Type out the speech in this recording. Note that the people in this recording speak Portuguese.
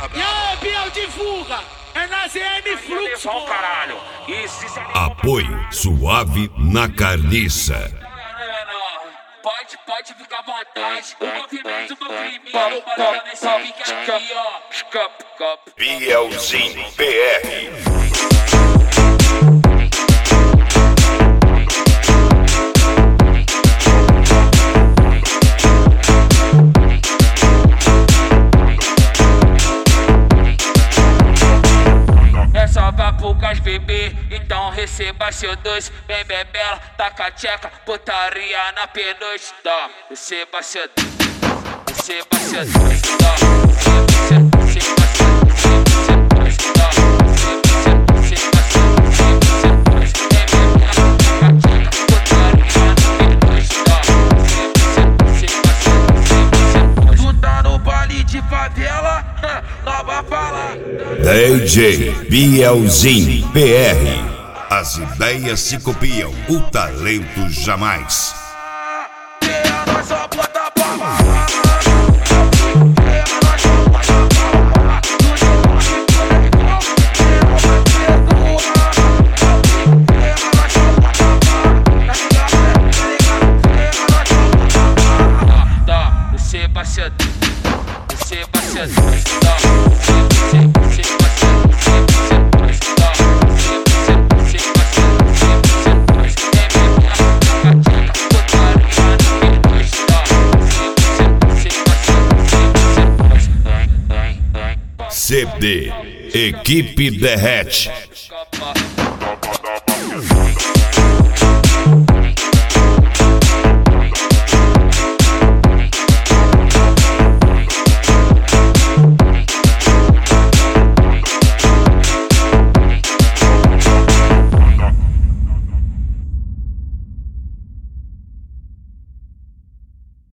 E aí, Biel, divulga! É na ZN Fluxo, caralho! Apoio Suave na Carniça. Pode ficar à vontade. O movimento do crime para nesse pique aqui, ó. Bielzinho PR. Só pra poucas bebê, então receba seu doce. Vem bebela, taca tcheca, putaria na pernoite. Dó, receba seu doce, receba seu doce. Dó, receba seu doce, receba seu doce. Dó, receba seu doce. Vem bebela, taca tcheca, putaria na pernoite. Dó, receba seu doce. Tu tá no baile de favela, nova fala. DJ Bielzinho PR. As ideias se copiam, o talento jamais. Receba seu CD Equipe Derrete.